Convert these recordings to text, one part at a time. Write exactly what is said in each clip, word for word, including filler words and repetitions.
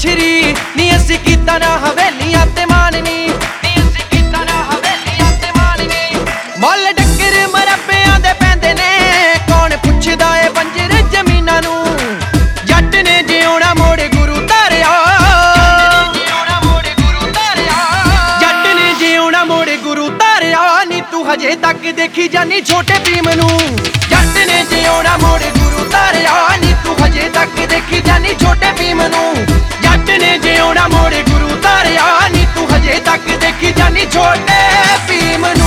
मछरी नी असी कीता ना हवेलियां ते माननी नी असी कीता ना हवेलियां ते माननी मुल डंगर मरब्बियां दे पैंदे ने कौन पुछदा ए बंजर जमीनां नू जट ने जिउणा मोड़े गुरु तारिया जट ने जिउणा मोड़े गुरु तारिया नी तू हजे तक देखी जानी छोटे भीम नू जट ने जिउणा मोड़े गुरु तारिया नी तू हजे तक देखी जानी छोटे भीम नू जट ने जिउणा मोड़े गुरु तारिया नी तू हजे तक देखी जानी छोटे भीम नू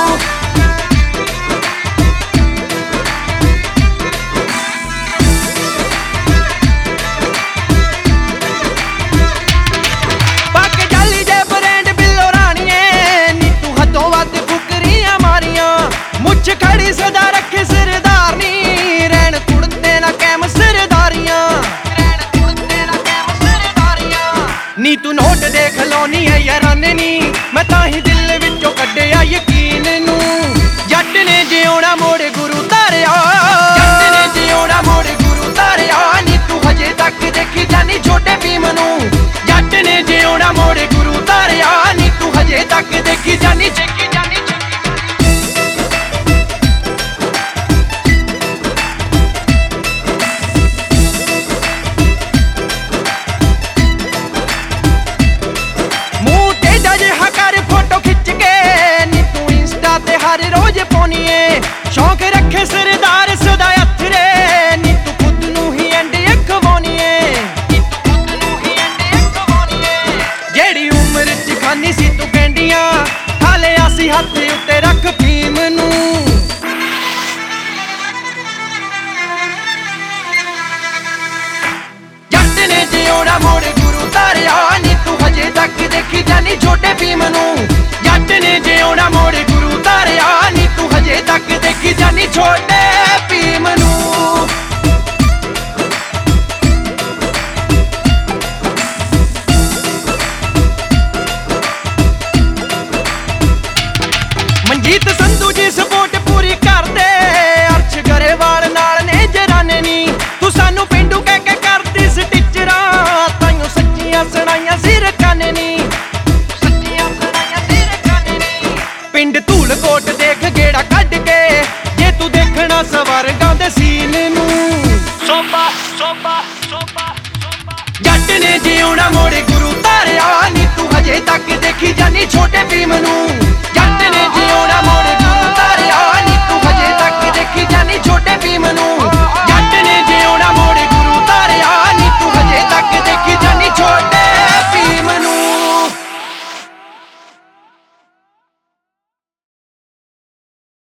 खड़ी सदा रखे सरदारनी रैन कुड़ते ना कैम सरदारियां नी तू नोट देख लौनी है याराने नी मैं ताही दिल विचों कड्डिया यकीन नू जट ने जिउणा मोड़े गुरु तारिया जट ने जिउणा मोड़े गुरु तारिया नी तू हजे तक देखी जानी छोटे भीम नू जट ने जिउणा मोड़े गुरु तारिया नी तू हजे तक देखी जानी देखी जानी हर रोज पौनीए शौक रखे सरदार सदा अथरे नी तू खुद नू ही अंडे खवाउणीए जेड़ी उम्र च खानी सी तू कैंडियां हाले आसी हथ उत्ते रख भीम नू जट ने जिउणा मोड़े गुरु तारिया नी तू हजे तक देखी जानी छोटे भीम नू जट ने जिउणा मोड़े गुरु तारिया नी तू हजे तक देखी जानी छोटे भीम